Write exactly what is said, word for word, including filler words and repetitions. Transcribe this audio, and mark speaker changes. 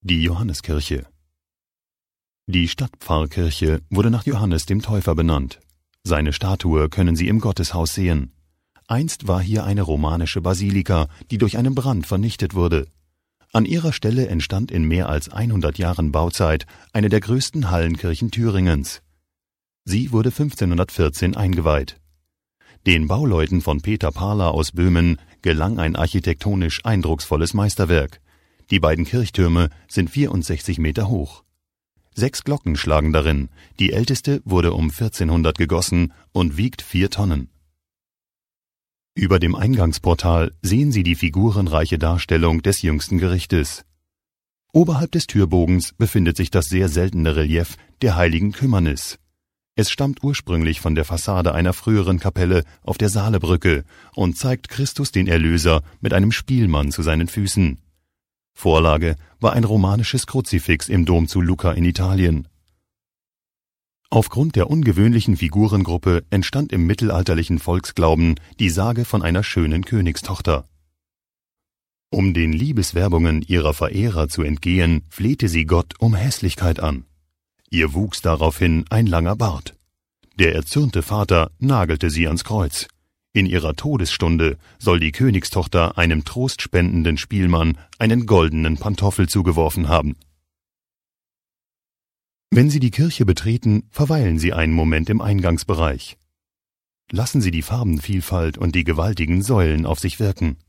Speaker 1: Die Johanneskirche. Die Stadtpfarrkirche wurde nach Johannes dem Täufer benannt. Seine Statue können Sie im Gotteshaus sehen. Einst war hier eine romanische Basilika, die durch einen Brand vernichtet wurde. An ihrer Stelle entstand in mehr als hundert Jahren Bauzeit eine der größten Hallenkirchen Thüringens. Sie wurde fünfzehnhundertvierzehn eingeweiht. Den Bauleuten von Peter Parler aus Böhmen gelang ein architektonisch eindrucksvolles Meisterwerk. Die beiden Kirchtürme sind vierundsechzig Meter hoch. Sechs Glocken schlagen darin, die älteste wurde um vierzehnhundert gegossen und wiegt vier Tonnen. Über dem Eingangsportal sehen Sie die figurenreiche Darstellung des jüngsten Gerichtes. Oberhalb des Türbogens befindet sich das sehr seltene Relief der heiligen Kümmernis. Es stammt ursprünglich von der Fassade einer früheren Kapelle auf der Saalebrücke und zeigt Christus den Erlöser mit einem Spielmann zu seinen Füßen. Vorlage war ein romanisches Kruzifix im Dom zu Lucca in Italien. Aufgrund der ungewöhnlichen Figurengruppe entstand im mittelalterlichen Volksglauben die Sage von einer schönen Königstochter. Um den Liebeswerbungen ihrer Verehrer zu entgehen, flehte sie Gott um Hässlichkeit an. Ihr wuchs daraufhin ein langer Bart. Der erzürnte Vater nagelte sie ans Kreuz. In ihrer Todesstunde soll die Königstochter einem trostspendenden Spielmann einen goldenen Pantoffel zugeworfen haben. Wenn Sie die Kirche betreten, verweilen Sie einen Moment im Eingangsbereich. Lassen Sie die Farbenvielfalt und die gewaltigen Säulen auf sich wirken.